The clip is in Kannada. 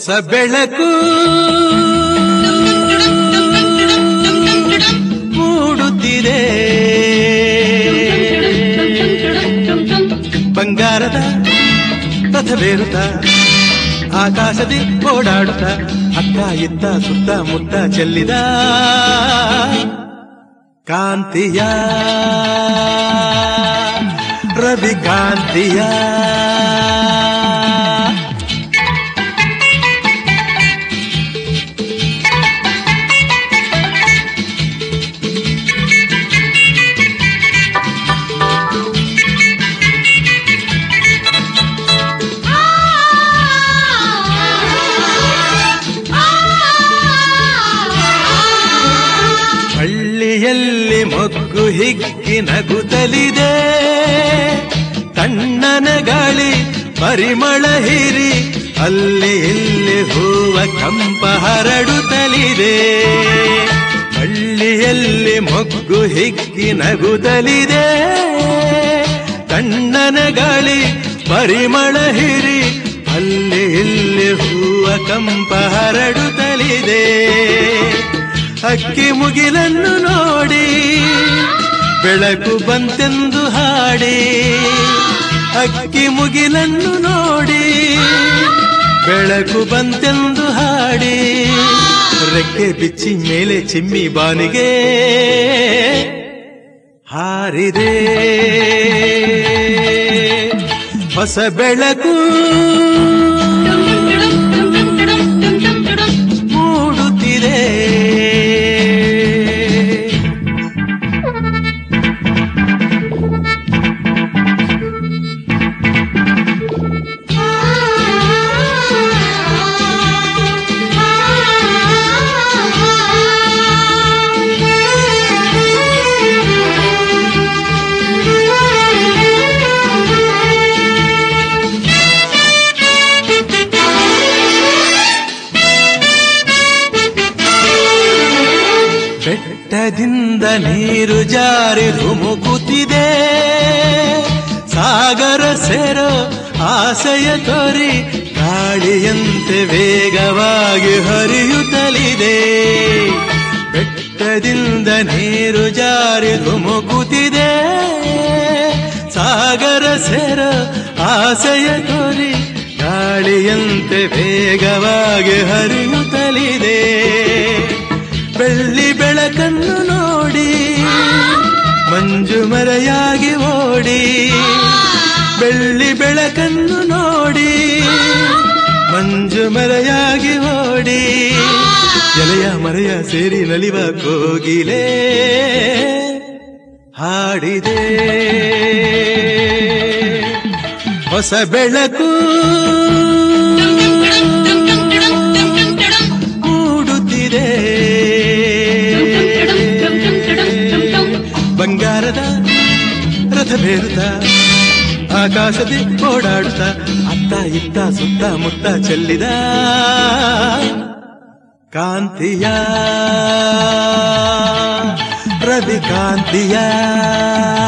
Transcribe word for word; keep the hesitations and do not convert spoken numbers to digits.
ಹೊಸ ಬೆಳಕು ಮೂಡುತ್ತಿದೆ, ಬಂಗಾರದ ರಥವೇರುತ್ತ ಆಕಾಶದಿ ಓಡಾಡುತ್ತ ಅತ್ತ ಇತ್ತ ಸುತ್ತ ಮುತ್ತ ಚೆಲ್ಲಿದ ಕಾಂತಿಯ ರವಿ ಕಾಂತಿಯ ಹಳ್ಳಿಯಲ್ಲಿ ಮೊಗ್ಗು ಹಿಗ್ಗಿ ನಗುತ್ತಲಿದೆ, ತಣ್ಣನ ಗಾಳಿ ಪರಿಮಳ ಹಿರಿ ಅಲ್ಲಿ ಇಲ್ಲಿ ಹೂವ ಕಂಪ ಹರಡುತ್ತಲಿದೆ. ಹಳ್ಳಿಯಲ್ಲಿ ಮೊಗ್ಗು ಹಿಗ್ಗಿ ನಗುತ್ತಲಿದೆ, ತಣ್ಣನ ಗಾಳಿ ಪರಿಮಳ ಹಿರಿ ಅಲ್ಲಿ ಇಲ್ಲಿ ಹೂವ ಕಂಪ ಹರಡುತ್ತಲಿದೆ. ಅಕ್ಕಿ ಮುಗಿಲನ್ನು ನೋಡಿ ಬೆಳಕು ಬಂತೆಂದು ಹಾಡಿ, ಅಕ್ಕಿ ಮುಗಿಲನ್ನು ನೋಡಿ ಬೆಳಕು ಬಂತೆಂದು ಹಾಡಿ, ರೆಕ್ಕೆ ಬಿಚ್ಚಿ ಮೇಲೆ ಚಿಮ್ಮಿ ಬಾನಿಗೆ ಹಾರಿದೆ ಹೊಸ ಬೆಳಕು ಮೂಡುತ್ತಿದೆ. ಬೆಟ್ಟದಿಂದ ನೀರು ಜಾರಿ ಧುಮುಕುತ್ತಿದೆ, ಸಾಗರ ಸೇರೋ ಆಸೆಯ ತೋರಿ ಗಾಳಿಯಂತೆ ವೇಗವಾಗಿ ಹರಿಯುತ್ತಲಿದೆ. ಬೆಟ್ಟದಿಂದ ನೀರು ಜಾರಿ ಧುಮುಕುತ್ತಿದೆ, ಸಾಗರ ಸೇರೋ ಆಸೆಯ ತೋರಿ ಗಾಳಿಯಂತೆ ವೇಗವಾಗಿ ಹರಿಯುತ್ತಲಿದೆ. ಬೆಳ್ಳಿ ಬೆಳಕನ್ನು ನೋಡಿ ಮಂಜು ಮರೆಯಾಗಿ ಓಡಿ, ಬೆಳ್ಳಿ ಬೆಳಕನ್ನು ನೋಡಿ ಮಂಜು ಮರೆಯಾಗಿ ಓಡಿ, ಎಲೆಯ ಮರೆಯ ಸೇರಿ ನಲಿವ ಕೋಗಿಲೆ ಹಾಡಿದೆ ಹೊಸ ಬೆಳಕು ಮೂಡುತ್ತಿದೆ, ಬಂಗಾರದ ರಥವೇರುತ್ತ ಆಕಾಶದಿ ಓಡಾಡುತ್ತ ಅತ್ತ ಇತ್ತ ಸುತ್ತ ಮುತ್ತ ಚೆಲ್ಲಿದ ಕಾಂತಿಯ ರವಿ ಕಾಂತಿಯ